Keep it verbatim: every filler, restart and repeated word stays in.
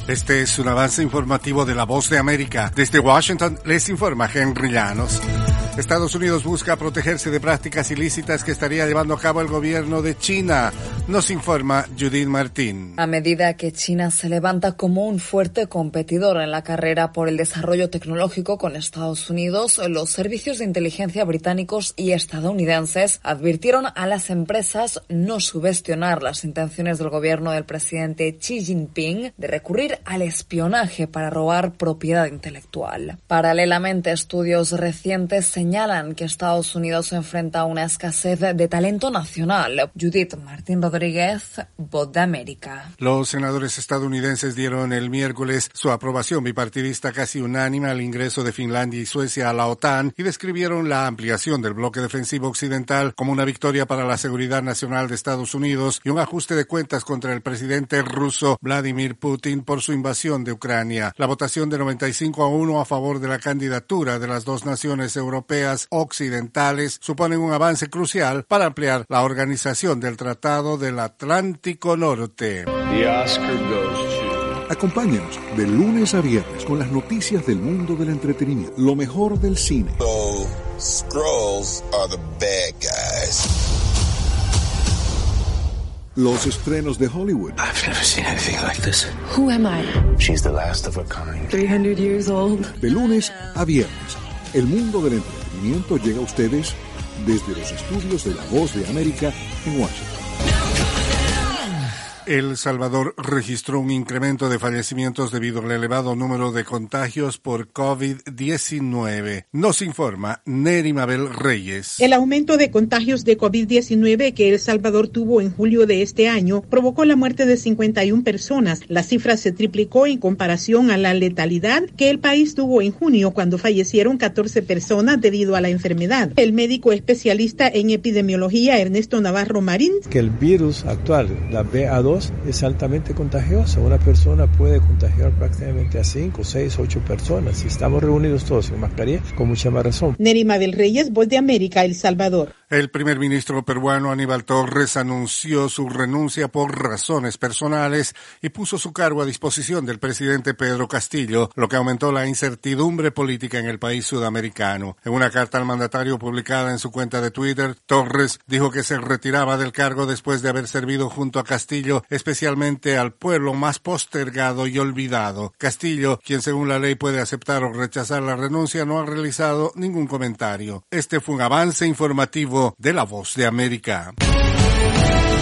Este es un avance informativo de La Voz de América. Desde Washington les informa Henry Llanos. Estados Unidos busca protegerse de prácticas ilícitas que estaría llevando a cabo el gobierno de China. Nos informa Judith Martín. A medida que China se levanta como un fuerte competidor en la carrera por el desarrollo tecnológico con Estados Unidos, los servicios de inteligencia británicos y estadounidenses advirtieron a las empresas no subestimar las intenciones del gobierno del presidente Xi Jinping de recurrir al espionaje para robar propiedad intelectual. Paralelamente, estudios recientes señalan que Estados Unidos enfrenta una escasez de talento nacional. Judith Martín Rodríguez, Voz de América. Los senadores estadounidenses dieron el miércoles su aprobación bipartidista casi unánime al ingreso de Finlandia y Suecia a la OTAN y describieron la ampliación del bloque defensivo occidental como una victoria para la seguridad nacional de Estados Unidos y un ajuste de cuentas contra el presidente ruso Vladimir Putin por su invasión de Ucrania. La votación de noventa y cinco a uno a favor de la candidatura de las dos naciones europeas occidentales suponen un avance crucial para ampliar la organización del Tratado del Atlántico Norte. The Oscar goes to... Acompáñanos de lunes a viernes con las noticias del mundo del entretenimiento, lo mejor del cine. So, Skrulls are the bad guys. Los estrenos de Hollywood. I've never seen anything like this. Who am I? She's the last of her kind. three hundred years old. De lunes a viernes, el mundo del entretenimiento llega a ustedes desde los estudios de La Voz de América en Washington. El Salvador registró un incremento de fallecimientos debido al elevado número de contagios por COVID diecinueve. Nos informa Neri Mabel Reyes. El aumento de contagios de COVID diecinueve que El Salvador tuvo en julio de este año provocó la muerte de cincuenta y una personas. La cifra se triplicó en comparación a la letalidad que el país tuvo en junio, cuando fallecieron catorce personas debido a la enfermedad. El médico especialista en epidemiología Ernesto Navarro Marín. Que el virus actual, la B A dos, es altamente contagiosa. Una persona puede contagiar prácticamente a cinco, seis, ocho personas. Si estamos reunidos todos en mascarilla, con mucha más razón. Neri Mabel Reyes, Voz de América, El Salvador. El primer ministro peruano Aníbal Torres anunció su renuncia por razones personales y puso su cargo a disposición del presidente Pedro Castillo, lo que aumentó la incertidumbre política en el país sudamericano. En una carta al mandatario publicada en su cuenta de Twitter, Torres dijo que se retiraba del cargo después de haber servido junto a Castillo, especialmente al pueblo más postergado y olvidado. Castillo, quien según la ley puede aceptar o rechazar la renuncia, no ha realizado ningún comentario. Este fue un avance informativo de La Voz de América.